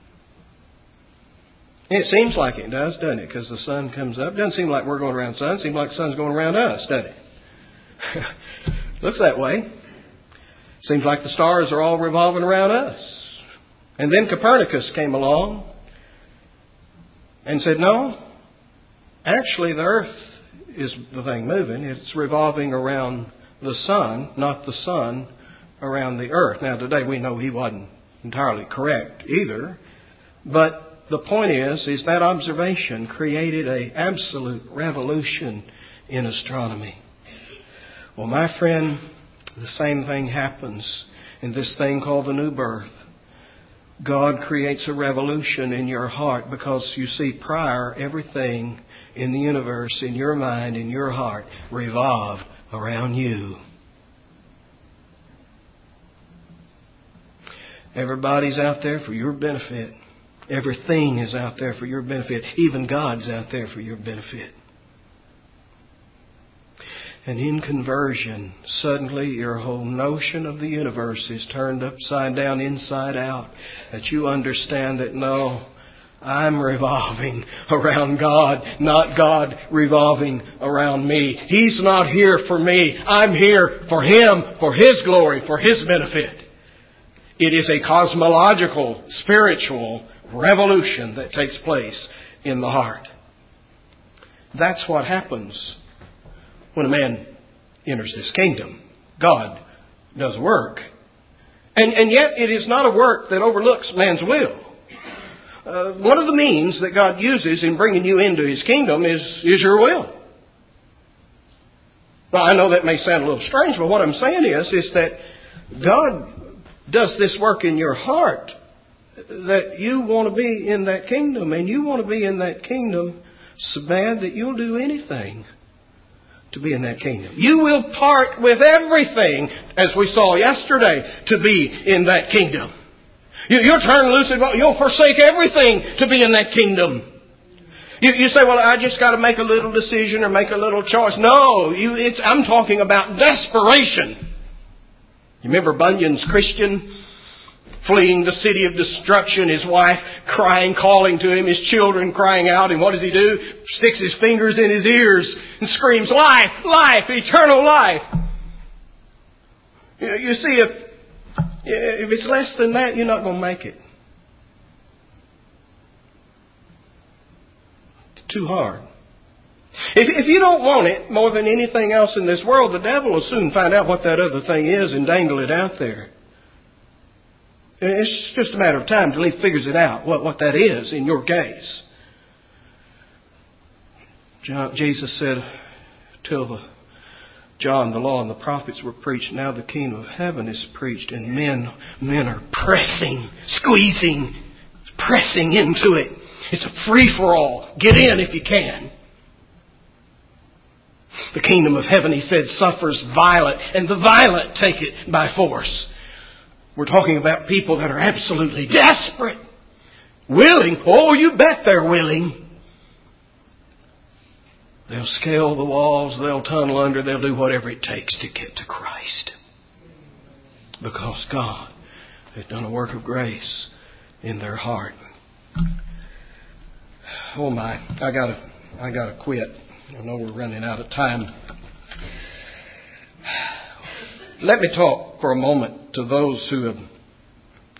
And it seems like it does, doesn't it? Because the sun comes up. It doesn't seem like we're going around the sun. It seems like the sun's going around us, doesn't it? Looks that way. Seems like the stars are all revolving around us. And then Copernicus came along and said, no, actually the earth is the thing moving. It's revolving around the sun, not the sun around the earth. Now today we know he wasn't entirely correct either. But the point is, is that observation created an absolute revolution in astronomy. Well, my friend, the same thing happens in this thing called the new birth. God creates a revolution in your heart because, you see, prior, everything in the universe, in your mind, in your heart, revolved around you. Everybody's out there for your benefit. Everything is out there for your benefit. Even God's out there for your benefit. And in conversion, suddenly your whole notion of the universe is turned upside down, inside out. That you understand that, no, I'm revolving around God, not God revolving around me. He's not here for me. I'm here for Him, for His glory, for His benefit. It is a cosmological, spiritual revolution that takes place in the heart. That's what happens when a man enters this kingdom. God does a work. And, and yet it is not a work that overlooks man's will. Uh, one of the means that God uses in bringing you into His kingdom is, is your will. Well, I know that may sound a little strange, but what I'm saying is, is that God does this work in your heart, that you want to be in that kingdom, and you want to be in that kingdom so bad that you'll do anything to be in that kingdom. You will part with everything, as we saw yesterday, to be in that kingdom. You, you'll turn loose and you'll forsake everything to be in that kingdom. You, you say, well, I just got to make a little decision or make a little choice. No, you, it's, I'm talking about desperation. You remember Bunyan's Christian fleeing the city of destruction, his wife crying, calling to him, his children crying out, and what does he do? Sticks his fingers in his ears and screams, life, life, eternal life. You, you see, if, if it's less than that, you're not going to make it. It's too hard. If, if you don't want it more than anything else in this world, the devil will soon find out what that other thing is and dangle it out there. It's just a matter of time till he figures it out, what, what that is in your case. John, Jesus said, till the, John, the law and the prophets were preached, now the kingdom of heaven is preached, and men, men are pressing, squeezing, pressing into it. It's a free-for-all. Get in if you can. The kingdom of heaven, he said, suffers violent, and the violent take it by force. We're talking about people that are absolutely desperate. Willing. Oh, you bet they're willing. They'll scale the walls. They'll tunnel under. They'll do whatever it takes to get to Christ. Because God has done a work of grace in their heart. Oh my, I gotta, I gotta quit. I know we're running out of time. Let me talk for a moment to those who have,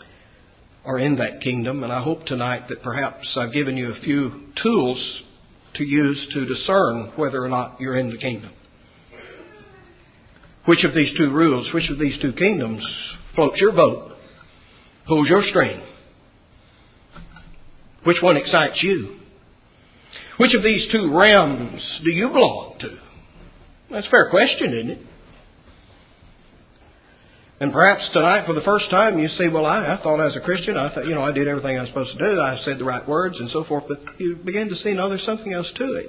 are in that kingdom. And I hope tonight that perhaps I've given you a few tools to use to discern whether or not you're in the kingdom? Which of these two rules, which of these two kingdoms floats your boat, pulls your string? Which one excites you? Which of these two realms do you belong to? That's a fair question, isn't it? And perhaps tonight, for the first time, you say, well, I, I thought as a Christian, I thought, you know, I did everything I was supposed to do. I said the right words and so forth. But you begin to see, no, there's something else to it.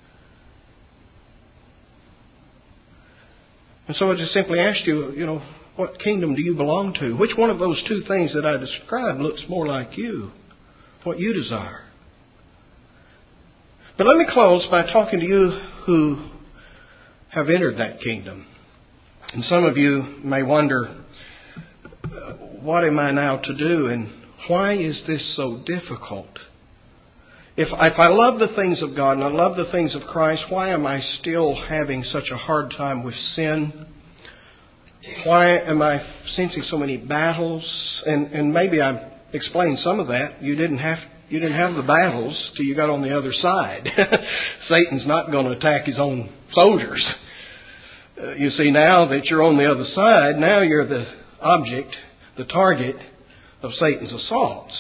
And so I just simply asked you, you know, what kingdom do you belong to? Which one of those two things that I described looks more like you? What you desire? But let me close by talking to you who have entered that kingdom. And some of you may wonder, what am I now to do? And why is this so difficult? If, if I love the things of God and I love the things of Christ, why am I still having such a hard time with sin? Why am I sensing so many battles? And, and maybe I explained some of that. You didn't have you didn't have the battles till you got on the other side. Satan's not going to attack his own soldiers. Uh, you see, now that you're on the other side, now you're the object, the target of Satan's assaults.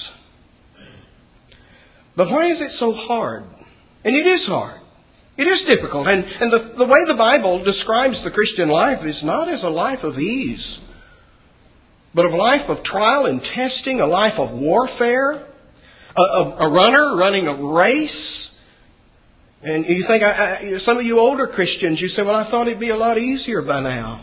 But why is it so hard? And it is hard. It is difficult. And, and the, the way the Bible describes the Christian life is not as a life of ease, but a life of trial and testing, a life of warfare, a, a, a runner running a race. And you think, I, I, some of you older Christians, you say, well, I thought it'd be a lot easier by now.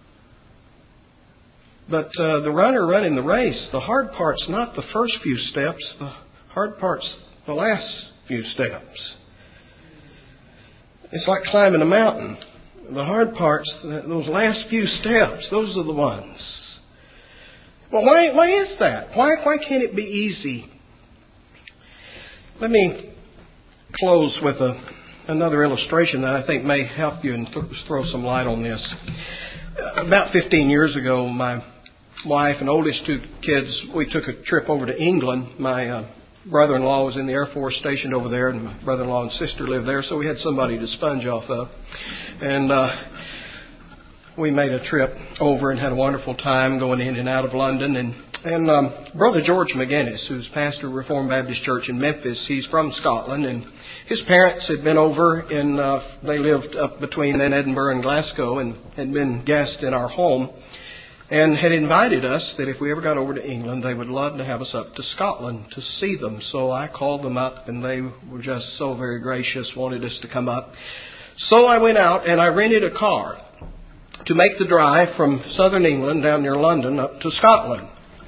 But uh, the runner running the race, the hard part's not the first few steps. The hard part's the last few steps. It's like climbing a mountain. The hard part's those last few steps. Those are the ones. Well, why, why is that? Why, why can't it be easy? Let me close with a, another illustration that I think may help you and th- throw some light on this. About fifteen years ago, my wife and oldest two kids, we took a trip over to England. My uh, brother-in-law was in the Air Force stationed over there, and my brother-in-law and sister lived there, so we had somebody to sponge off of. And uh, we made a trip over and had a wonderful time going in and out of London. And And um, Brother George McGinnis, who's pastor of Reformed Baptist Church in Memphis, he's from Scotland, and his parents had been over in, uh, they lived up between Edinburgh and Glasgow, and had been guests in our home, and had invited us that if we ever got over to England, they would love to have us up to Scotland to see them. So I called them up, and they were just so very gracious, wanted us to come up. So I went out and I rented a car to make the drive from southern England down near London up to Scotland.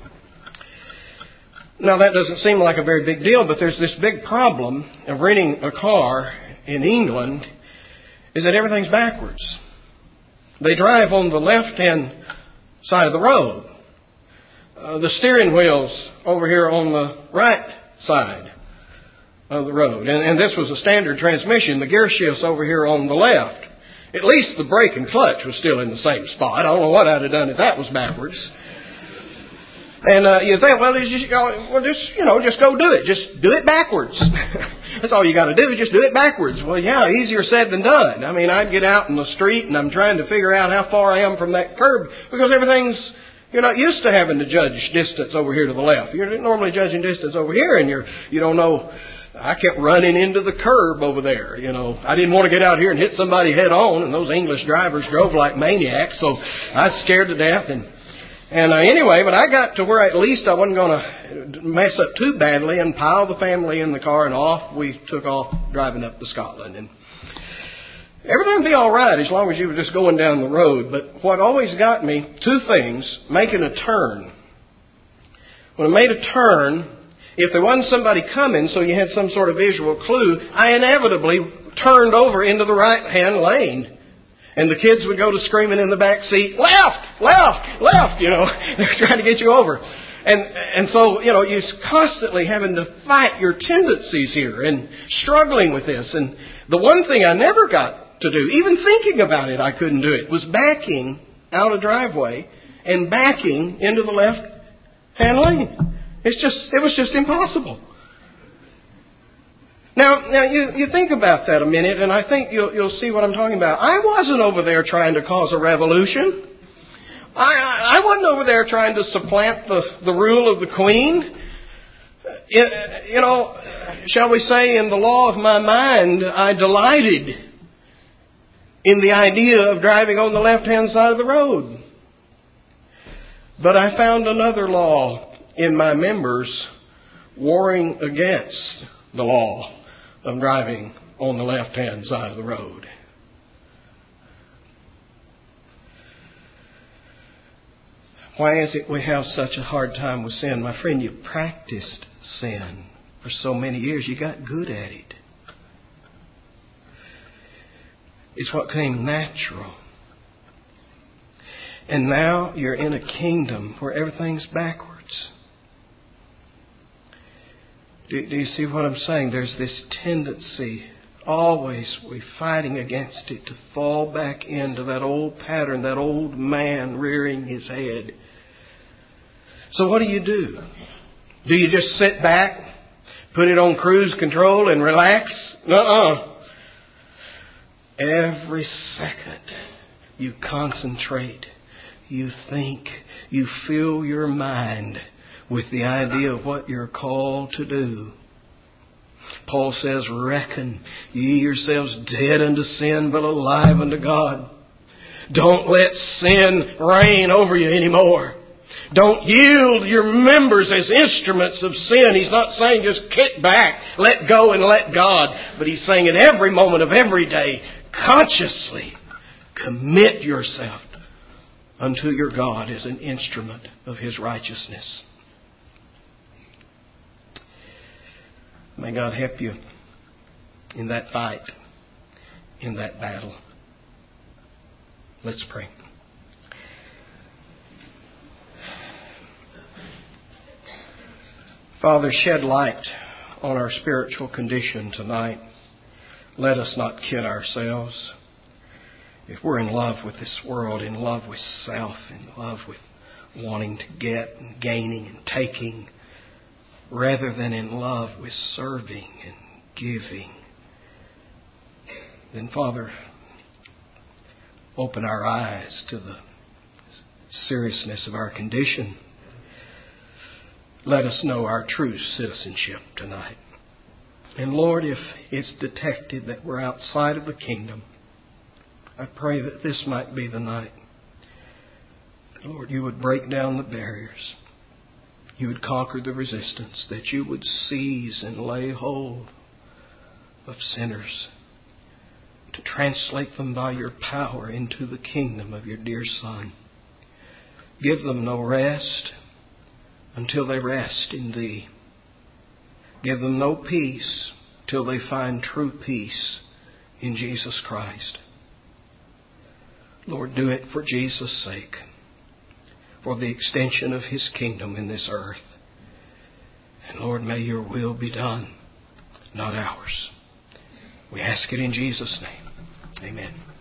Now, that doesn't seem like a very big deal, but there's this big problem of renting a car in England is that everything's backwards. They drive on the left-hand side of the road. Uh, the steering wheel's over here on the right side of the road. And, and this was a standard transmission. The gear shift's over here on the left. At least the brake and clutch was still in the same spot. I don't know what I'd have done if that was backwards. And uh, you think, well, just, well, just you know, just go do it. Just do it backwards. That's all you got to do. Just do it backwards. Well, yeah, easier said than done. I mean, I'd get out in the street and I'm trying to figure out how far I am from that curb because everything's, you're not used to having to judge distance over here to the left. You're normally judging distance over here, and you're you don't know. I kept running into the curb over there. You know, I didn't want to get out here and hit somebody head on, and those English drivers drove like maniacs, so I was scared to death. And And uh, anyway, but I got to where at least I wasn't going to mess up too badly and pile the family in the car, and off we took off driving up to Scotland. And everything would be all right as long as you were just going down the road. But what always got me, two things, making a turn. When I made a turn, if there wasn't somebody coming, so you had some sort of visual clue, I inevitably turned over into the right-hand lane. And the kids would go to screaming in the back seat, left, left, left, you know. They're trying to get you over. And and so, you know, you're constantly having to fight your tendencies here and struggling with this. And the one thing I never got to do, even thinking about it, I couldn't do it, was backing out a driveway and backing into the left-hand lane. It's just, it was just impossible. Now, now you, you think about that a minute, and I think you'll, you'll see what I'm talking about. I wasn't over there trying to cause a revolution. I, I, I wasn't over there trying to supplant the, the rule of the Queen. It, you know, shall we say, in the law of my mind, I delighted in the idea of driving on the left-hand side of the road. But I found another law in my members warring against the law of driving on the left-hand side of the road. Why is it we have such a hard time with sin? My friend, you practiced sin for so many years. You got good at it. It's what came natural. And now you're in a kingdom where everything's backwards. Do, do you see what I'm saying? There's this tendency, always we're fighting against it, to fall back into that old pattern, that old man rearing his head. So what do you do? Do you just sit back, put it on cruise control and relax? Uh-uh. Every second you concentrate, you think, you fill your mind with the idea of what you're called to do. Paul says, reckon ye yourselves dead unto sin, but alive unto God. Don't let sin reign over you anymore. Don't yield your members as instruments of sin. He's not saying just kick back, let go and let God. But He's saying at every moment of every day, consciously commit yourself unto your God as an instrument of His righteousness. May God help you in that fight, in that battle. Let's pray. Father, shed light on our spiritual condition tonight. Let us not kid ourselves. If we're in love with this world, in love with self, in love with wanting to get and gaining and taking, rather than in love with serving and giving, then, Father, open our eyes to the seriousness of our condition. Let us know our true citizenship tonight. And Lord, if it's detected that we're outside of the kingdom, I pray that this might be the night. Lord, you would break down the barriers. You would conquer the resistance. That you would seize and lay hold of sinners, to translate them by your power into the kingdom of your dear Son. Give them no rest until they rest in Thee. Give them no peace till they find true peace in Jesus Christ. Lord, do it for Jesus' sake, for the extension of His kingdom in this earth. And Lord, may your will be done, not ours. We ask it in Jesus' name. Amen.